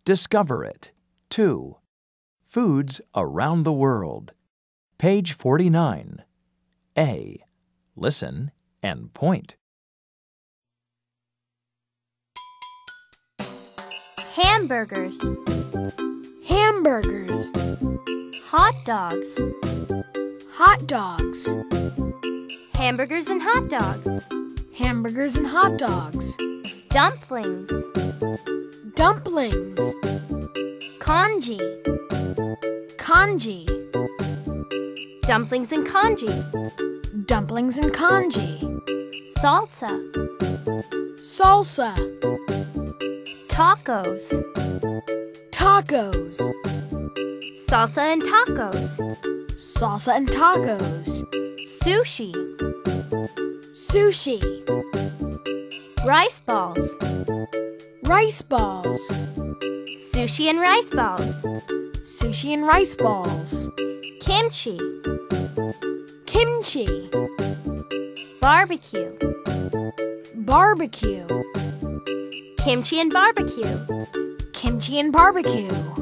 Discover it. 2. Foods around the world. Page 49. A. Listen and point. Hamburgers. Hamburgers. Hot dogs. Hot dogs. Hamburgers and hot dogs. Hamburgers and hot dogs. Dumplings. Dumplings. Congee. Congee. Dumplings and congee. Dumplings and congee. Salsa. Salsa. Tacos. Tacos. Salsa and tacos. Salsa and tacos. Sushi. Sushi. Rice balls. Rice balls. Sushi and rice balls. Sushi and rice balls. Kimchi. Kimchi. Barbecue. Barbecue. Kimchi and barbecue. Kimchi and barbecue.